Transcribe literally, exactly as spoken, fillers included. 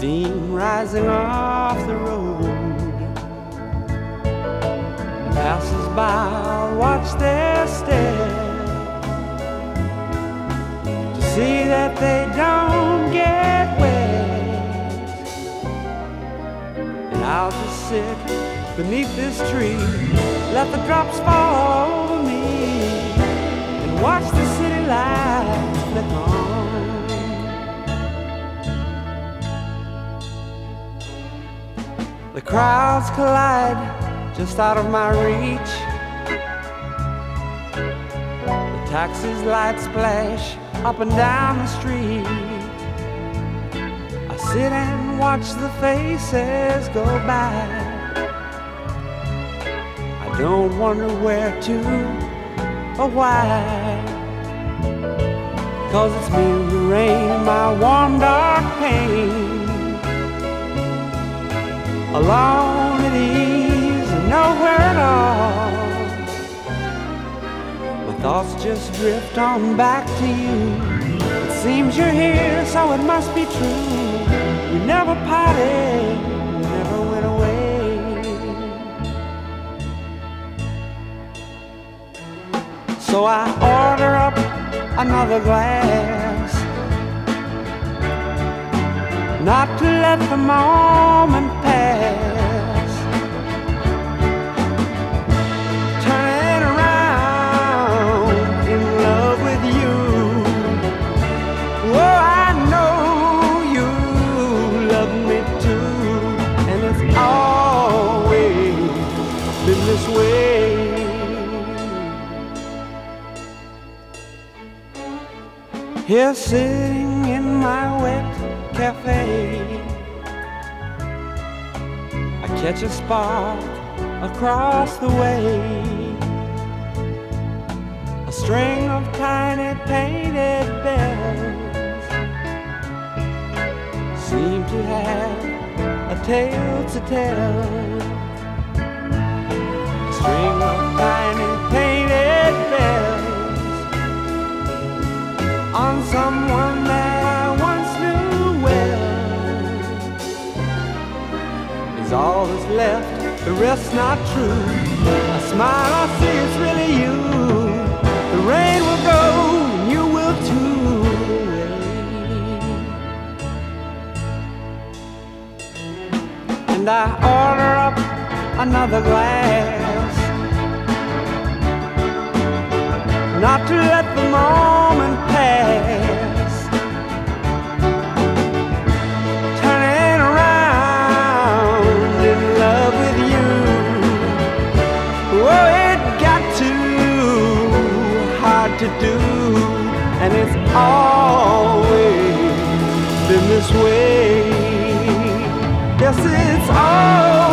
steam rising off the road. Passers by watch their stare to see that they don't get wet. And I'll just sit beneath this tree, let the drops fall over me, and watch the city lights flicker on. The crowds collide just out of my reach. The taxi's lights splash up and down the street. I sit and watch the faces go by. I don't wonder where to or why, 'cause it's me, the rain, my warm dark pain. Alone at ease and nowhere at all. My thoughts just drift on back to you. It seems you're here, so it must be true. We never parted, we never went away. So I order up another glass, not to let the moment pass. Turning around in love with you. Oh, I know you love me too, and it's always been this way. Here sitting in my wet cafe, I catch a spark across the way. A string of tiny painted bells seem to have a tale to tell. A string of tiny painted bells on someone that I once knew well. Is all that's left, the rest's not true. I smile, I see it's really you. The rain will go and you will too. And I order up another glass, not to let the moment pass. Turning around in love with you. Oh, it got too hard to do, and it's always been this way. Yes, it's always